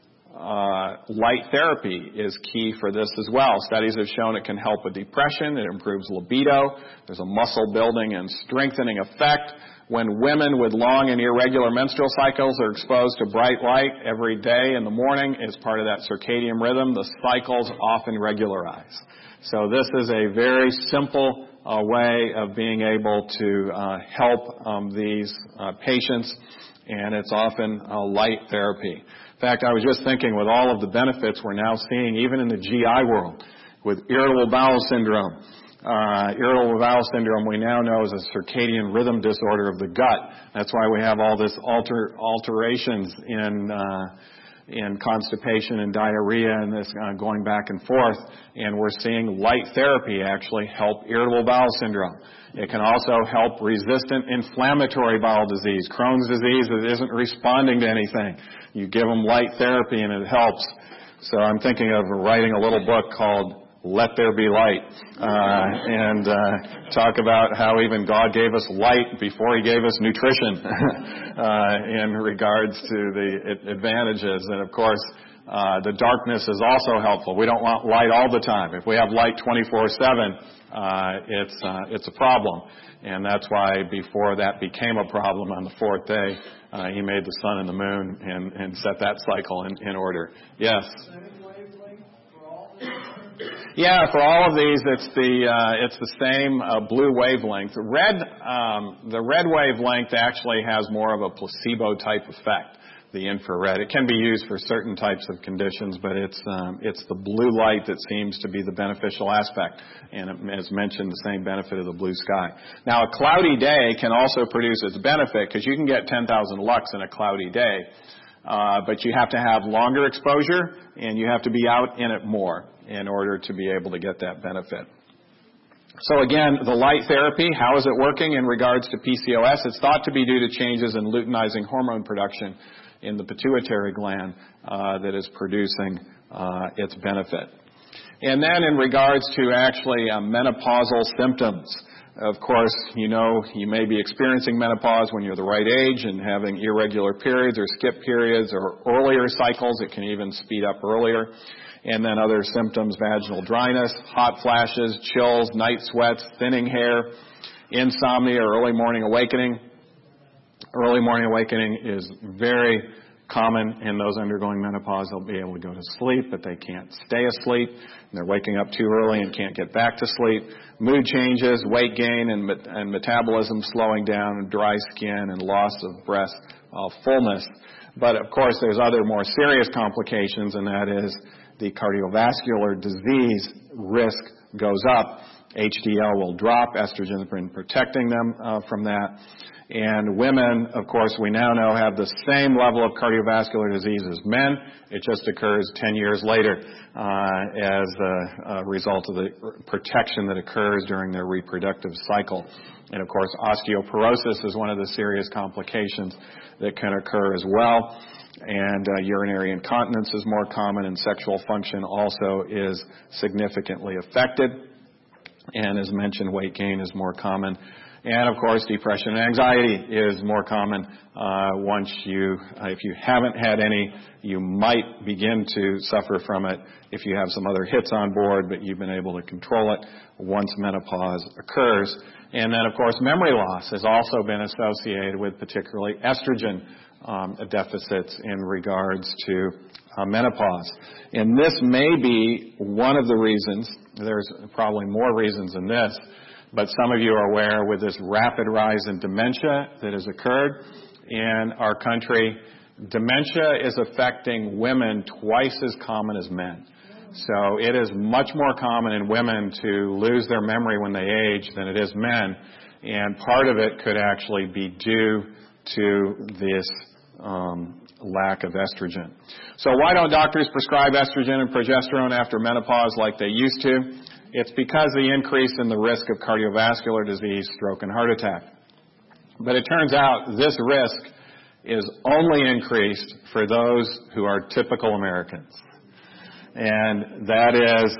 Uh, light therapy is key for this as well. Studies have shown it can help with depression. It improves libido. There's a muscle building and strengthening effect. When women with long and irregular menstrual cycles are exposed to bright light every day in the morning as part of that circadian rhythm, the cycles often regularize. So this is a very simple uh, way of being able to uh, help um, these uh, patients, and it's often a light therapy. In fact, I was just thinking with all of the benefits we're now seeing, even in the G I world, with irritable bowel syndrome. Uh, irritable bowel syndrome we now know is a circadian rhythm disorder of the gut. That's why we have all this alter, alterations in, uh, in constipation and diarrhea and this uh, going back and forth. And we're seeing light therapy actually help irritable bowel syndrome. It can also help resistant inflammatory bowel disease, Crohn's disease that isn't responding to anything. You give them light therapy and it helps. So I'm thinking of writing a little book called Let There Be Light, uh, and uh, talk about how even God gave us light before he gave us nutrition uh, in regards to the advantages. And, of course, uh, the darkness is also helpful. We don't want light all the time. If we have light twenty-four seven, uh, it's, uh, it's a problem. And that's why before that became a problem on the fourth day, uh, he made the sun and the moon and, and set that cycle in, in order. Yes? Yeah, for all of these, it's the uh, it's the same uh, blue wavelength. The red um, the red wavelength actually has more of a placebo type effect. The infrared. It can be used for certain types of conditions, but it's um, it's the blue light that seems to be the beneficial aspect, and as mentioned, the same benefit of the blue sky. Now, a cloudy day can also produce its benefit because you can get ten thousand lux in a cloudy day, uh, but you have to have longer exposure and you have to be out in it more in order to be able to get that benefit. So again, the light therapy, how is it working in regards to P C O S? It's thought to be due to changes in luteinizing hormone production in the pituitary gland uh, that is producing uh, its benefit. And then in regards to actually uh, menopausal symptoms, of course, you know, you may be experiencing menopause when you're the right age and having irregular periods or skip periods or earlier cycles. It can even speed up earlier. And then other symptoms, vaginal dryness, hot flashes, chills, night sweats, thinning hair, insomnia, or early morning awakening. Early morning awakening is very common in those undergoing menopause. They'll be able to go to sleep, but they can't stay asleep. And they're waking up too early and can't get back to sleep. Mood changes, weight gain, and, and metabolism slowing down, and dry skin, and loss of breast uh, fullness. But, of course, there's other more serious complications, and that is the cardiovascular disease risk goes up. H D L will drop. Estrogen has been protecting them uh, from that. And women, of course, we now know have the same level of cardiovascular disease as men. It just occurs ten years later uh, as a, a result of the protection that occurs during their reproductive cycle. And, of course, osteoporosis is one of the serious complications that can occur as well. And uh, urinary incontinence is more common, and sexual function also is significantly affected. And as mentioned, weight gain is more common. And, of course, depression and anxiety is more common. Uh, once you, uh, if you haven't had any, you might begin to suffer from it if you have some other hits on board, but you've been able to control it once menopause occurs. And then, of course, memory loss has also been associated with particularly estrogen um, deficits in regards to uh, menopause. And this may be one of the reasons, there's probably more reasons than this, but some of you are aware with this rapid rise in dementia that has occurred in our country, dementia is affecting women twice as common as men. So it is much more common in women to lose their memory when they age than it is men. And part of it could actually be due to this um, lack of estrogen. So why don't doctors prescribe estrogen and progesterone after menopause like they used to? It's because of the increase in the risk of cardiovascular disease, stroke, and heart attack. But it turns out this risk is only increased for those who are typical Americans. And that is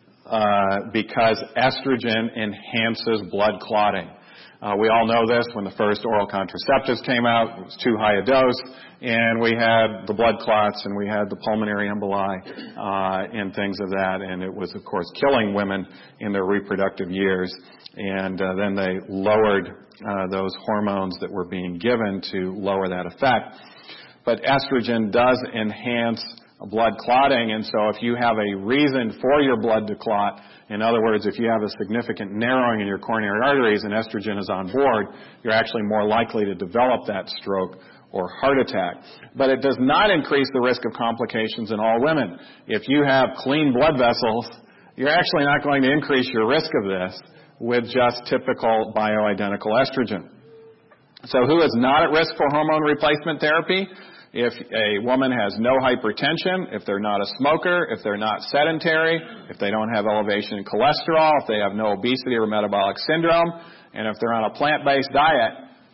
uh, because estrogen enhances blood clotting. Uh, we all know this. When the first oral contraceptives came out, it was too high a dose, and we had the blood clots, and we had the pulmonary emboli, uh, and things of that, and it was, of course, killing women in their reproductive years. And uh, then they lowered uh, those hormones that were being given to lower that effect. But estrogen does enhance blood clotting, and so if you have a reason for your blood to clot, in other words, if you have a significant narrowing in your coronary arteries and estrogen is on board, you're actually more likely to develop that stroke or heart attack. But it does not increase the risk of complications in all women. If you have clean blood vessels, you're actually not going to increase your risk of this with just typical bioidentical estrogen. So who is not at risk for hormone replacement therapy? If a woman has no hypertension, if they're not a smoker, if they're not sedentary, if they don't have elevation in cholesterol, if they have no obesity or metabolic syndrome, and if they're on a plant-based diet,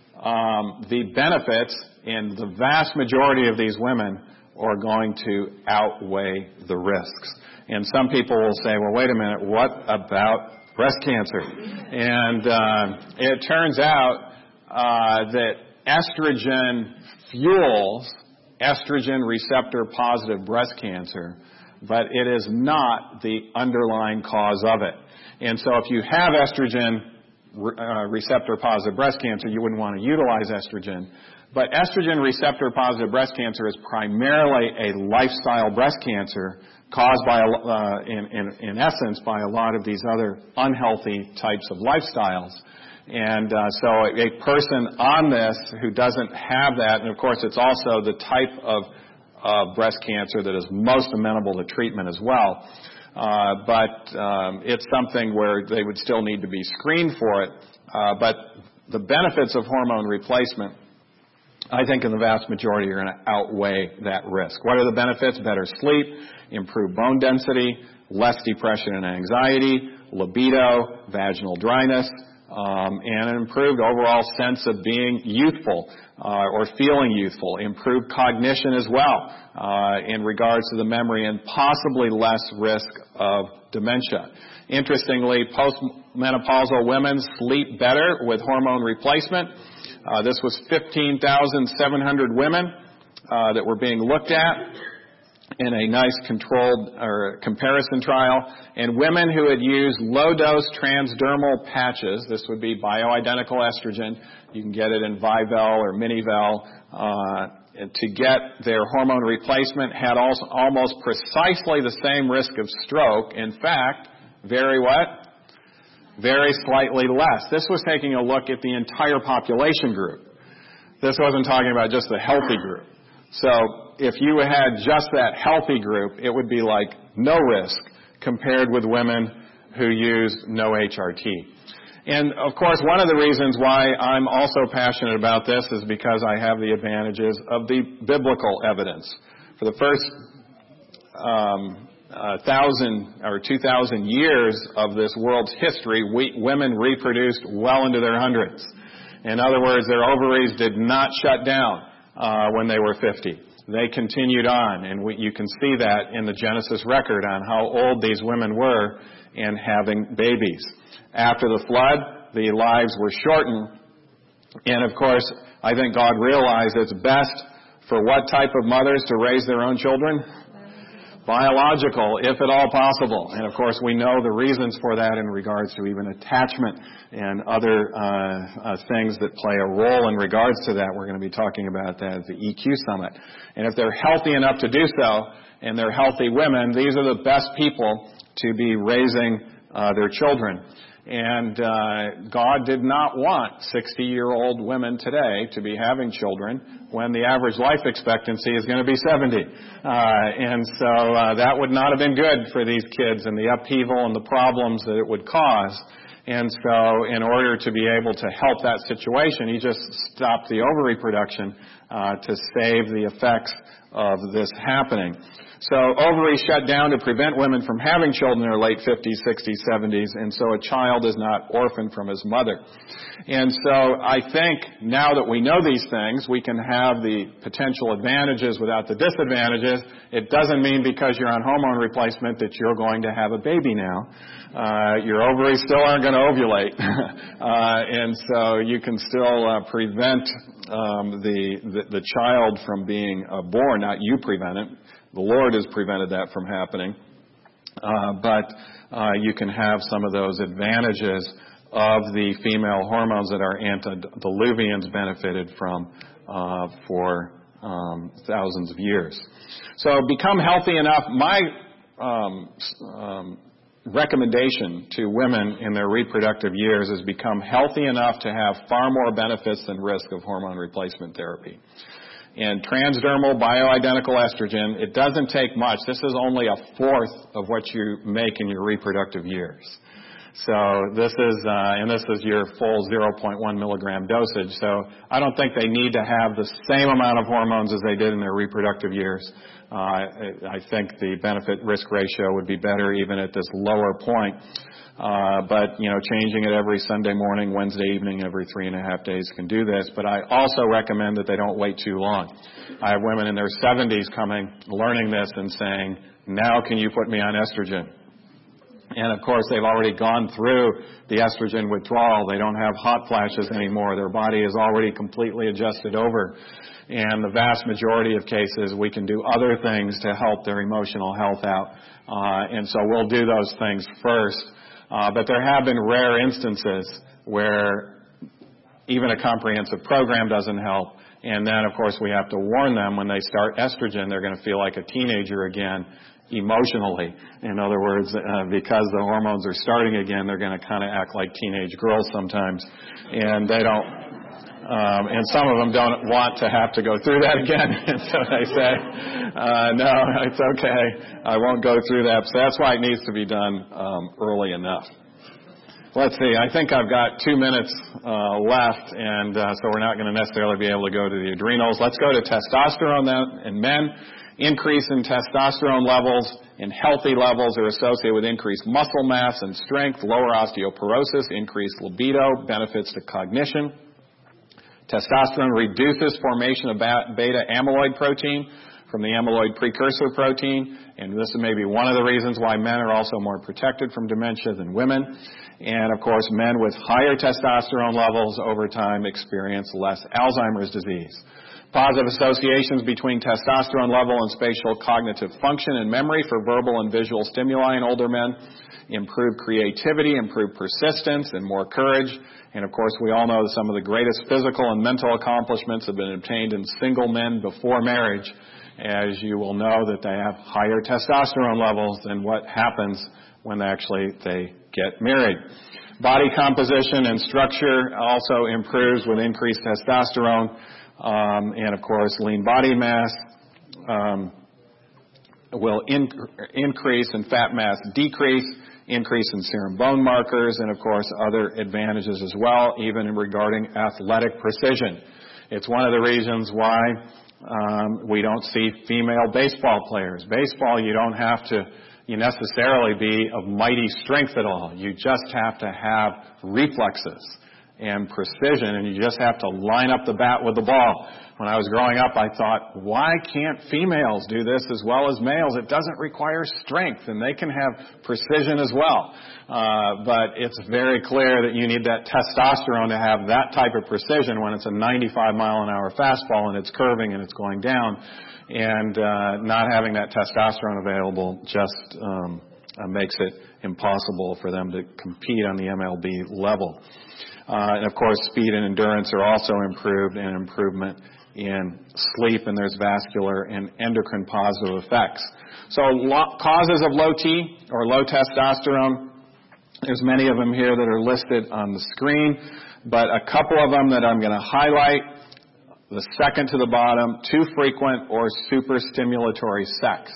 um, the benefits in the vast majority of these women are going to outweigh the risks. And some people will say, well, wait a minute, what about breast cancer? And uh, it turns out uh, that estrogen fuels estrogen receptor positive breast cancer, but it is not the underlying cause of it. And so if you have estrogen uh, receptor positive breast cancer, you wouldn't want to utilize estrogen. But estrogen receptor positive breast cancer is primarily a lifestyle breast cancer caused by, uh, in, in, in essence, by a lot of these other unhealthy types of lifestyles. And uh, so a person on this who doesn't have that, and of course it's also the type of uh, breast cancer that is most amenable to treatment as well, uh, but um, it's something where they would still need to be screened for it. Uh, but the benefits of hormone replacement I think in the vast majority are going to outweigh that risk. What are the benefits? Better sleep, improved bone density, less depression and anxiety, libido, vaginal dryness, um, and an improved overall sense of being youthful uh, or feeling youthful, improved cognition as well uh, in regards to the memory, and possibly less risk of dementia. Interestingly, postmenopausal women sleep better with hormone replacement. Uh, this was fifteen thousand seven hundred women uh, that were being looked at in a nice controlled or comparison trial, and women who had used low-dose transdermal patches, this would be bioidentical estrogen, you can get it in Vivel or Minivel, uh, to get their hormone replacement, had also almost precisely the same risk of stroke. In fact, very what? Very slightly less. This was taking a look at the entire population group. This wasn't talking about just the healthy group. So if you had just that healthy group, it would be like no risk compared with women who used no H R T. And, of course, one of the reasons why I'm also passionate about this is because I have the advantages of the biblical evidence. For the first um, uh, thousand or two thousand years of this world's history, we, women reproduced well into their hundreds. In other words, their ovaries did not shut down uh, when they were fifty. They continued on, and we, you can see that in the Genesis record on how old these women were in having babies. After the flood, the lives were shortened, and of course, I think God realized it's best for what type of mothers to raise their own children? Biological, if at all possible. And of course, we know the reasons for that in regards to even attachment and other uh, uh, things that play a role in regards to that. We're going to be talking about that at the E Q Summit. And if they're healthy enough to do so, and they're healthy women, these are the best people to be raising uh, their children. And uh, God did not want sixty-year-old women today to be having children when the average life expectancy is going to be seventy. Uh, and so uh, that would not have been good for these kids and the upheaval and the problems that it would cause. And so in order to be able to help that situation, he just stopped the ovary production uh, to save the effects of this happening. So ovaries shut down to prevent women from having children in their late fifties, sixties, seventies, and so a child is not orphaned from his mother. And so I think now that we know these things, we can have the potential advantages without the disadvantages. It doesn't mean because you're on hormone replacement that you're going to have a baby now. Uh, your ovaries still aren't going to ovulate. uh, and so you can still uh, prevent um, the, the, the child from being uh, born, not you prevent it. The Lord has prevented that from happening. Uh, but uh, you can have some of those advantages of the female hormones that our antediluvians benefited from uh, for um, thousands of years. So become healthy enough. My um, um, recommendation to women in their reproductive years is become healthy enough to have far more benefits than risk of hormone replacement therapy. And transdermal bioidentical estrogen, it doesn't take much. This is only a fourth of what you make in your reproductive years. So this is, uh, and this is your full zero point one milligram dosage. So I don't think they need to have the same amount of hormones as they did in their reproductive years. Uh, I, I think the benefit-risk ratio would be better even at this lower point. Uh, but, you know, changing it every Sunday morning, Wednesday evening, every three and a half days can do this. But I also recommend that they don't wait too long. I have women in their seventies coming, learning this and saying, now can you put me on estrogen? And, of course, they've already gone through the estrogen withdrawal. They don't have hot flashes anymore. Their body is already completely adjusted over. And the vast majority of cases, we can do other things to help their emotional health out. Uh, and so we'll do those things first. Uh, but there have been rare instances where even a comprehensive program doesn't help. And then, of course, we have to warn them when they start estrogen, they're going to feel like a teenager again emotionally. In other words, uh, because the hormones are starting again, they're going to kind of act like teenage girls sometimes. And they don't, um, and some of them don't want to have to go through that again. And so they say, uh, no, it's okay. I won't go through that. So that's why it needs to be done um, early enough. Let's see. I think I've got two minutes uh, left, and uh, so we're not going to necessarily be able to go to the adrenals. Let's go to testosterone then in men. Increase in testosterone levels in healthy levels are associated with increased muscle mass and strength, lower osteoporosis, increased libido, benefits to cognition. Testosterone reduces formation of beta amyloid protein from the amyloid precursor protein, and this is maybe one of the reasons why men are also more protected from dementia than women. And, of course, men with higher testosterone levels over time experience less Alzheimer's disease. Positive associations between testosterone level and spatial cognitive function and memory for verbal and visual stimuli in older men. Improved creativity, improved persistence, and more courage. And, of course, we all know that some of the greatest physical and mental accomplishments have been obtained in single men before marriage, as you will know that they have higher testosterone levels than what happens when actually they get married. Body composition and structure also improves with increased testosterone, um, and, of course, lean body mass um, will in- increase and fat mass decrease, increase in serum bone markers, and, of course, other advantages as well, even in regarding athletic precision. It's one of the reasons why um, we don't see female baseball players. Baseball, you don't have to you necessarily be of mighty strength at all. You just have to have reflexes and precision, and you just have to line up the bat with the ball. When I was growing up, I thought, why can't females do this as well as males? It doesn't require strength, and they can have precision as well. Uh, but it's very clear that you need that testosterone to have that type of precision when it's a ninety-five mile an hour fastball and it's curving and it's going down. And uh, not having that testosterone available just um, uh, makes it impossible for them to compete on the M L B level. Uh, and, of course, speed and endurance are also improved, and improvement in sleep, and there's vascular and endocrine positive effects. So lo- causes of low T or low testosterone, there's many of them here that are listed on the screen, but a couple of them that I'm going to highlight. The second to the bottom, too frequent or superstimulatory sex.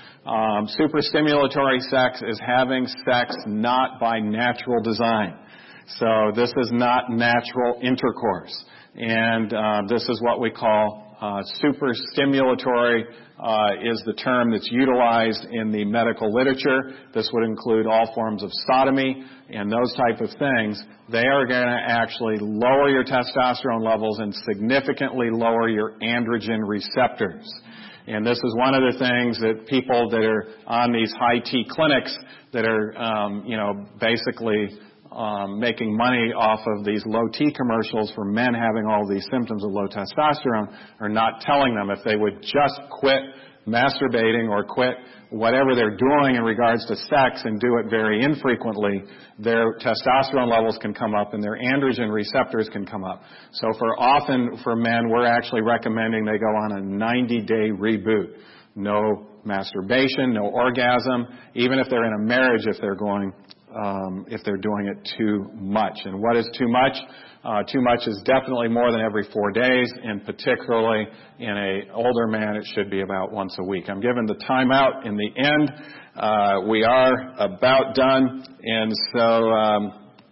Um, superstimulatory sex is having sex not by natural design. So this is not natural intercourse. And uh, this is what we call uh, superstimulatory uh, is the term that's utilized in the medical literature. This would include all forms of sodomy and those type of things. They are going to actually lower your testosterone levels and significantly lower your androgen receptors. And this is one of the things that people that are on these high-T clinics that are, um, you know, basically Um, making money off of these low-T commercials for men having all these symptoms of low testosterone are not telling them if they would just quit masturbating or quit whatever they're doing in regards to sex and do it very infrequently, their testosterone levels can come up and their androgen receptors can come up. So for often for men, we're actually recommending they go on a ninety-day reboot. No masturbation, no orgasm, even if they're in a marriage, if they're going Um, if they're doing it too much. And what is too much? Uh, too much is definitely more than every four days, and particularly in an older man, it should be about once a week. I'm giving the time out in the end. Uh, we are about done, and so um,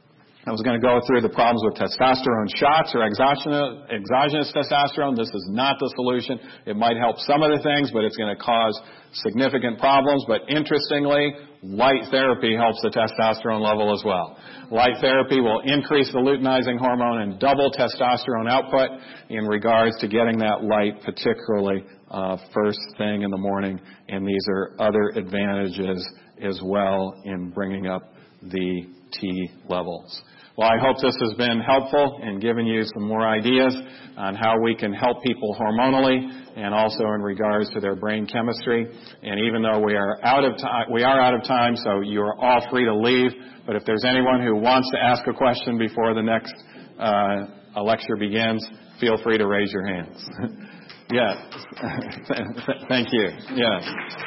I was going to go through the problems with testosterone shots or exogenous, exogenous testosterone. This is not the solution. It might help some of the things, but it's going to cause significant problems. But interestingly, light therapy helps the testosterone level as well. Light therapy will increase the luteinizing hormone and double testosterone output in regards to getting that light, particularly uh, first thing in the morning. And these are other advantages as well in bringing up the T levels. Well, I hope this has been helpful in giving you some more ideas on how we can help people hormonally and also in regards to their brain chemistry. And even though we are out of time, we are out of time, so you are all free to leave. But if there's anyone who wants to ask a question before the next uh, lecture begins, feel free to raise your hands. Yes. Thank you. Yes.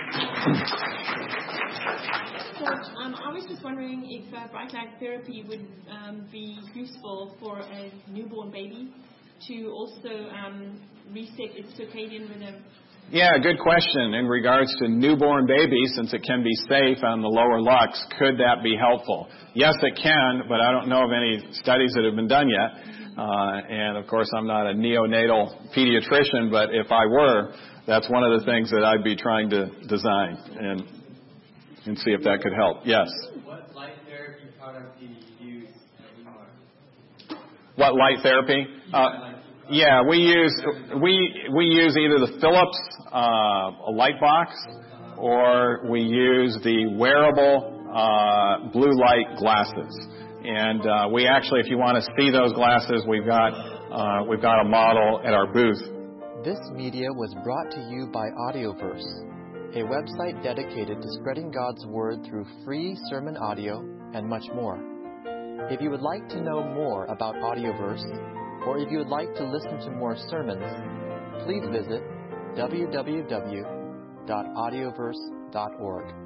So, um, I was just wondering if uh, bright light therapy would um, be useful for a newborn baby to also um, reset its circadian rhythm Yeah, good question. In regards to newborn babies, since it can be safe on the lower lux, could that be helpful? Yes, it can, but I don't know of any studies that have been done yet. Uh, and, of course, I'm not a neonatal pediatrician, but if I were, that's one of the things that I'd be trying to design and and see if that could help. Yes? What light therapy product do you use at E M A R? What light therapy? Uh, yeah, we use we we use either the Philips uh, light box or we use the wearable uh, blue light glasses. And uh, we actually, if you want to see those glasses, we've got uh, we've got a model at our booth. This media was brought to you by Audioverse, a website dedicated to spreading God's Word through free sermon audio and much more. If you would like to know more about Audioverse, or if you would like to listen to more sermons, please visit w w w dot audioverse dot org.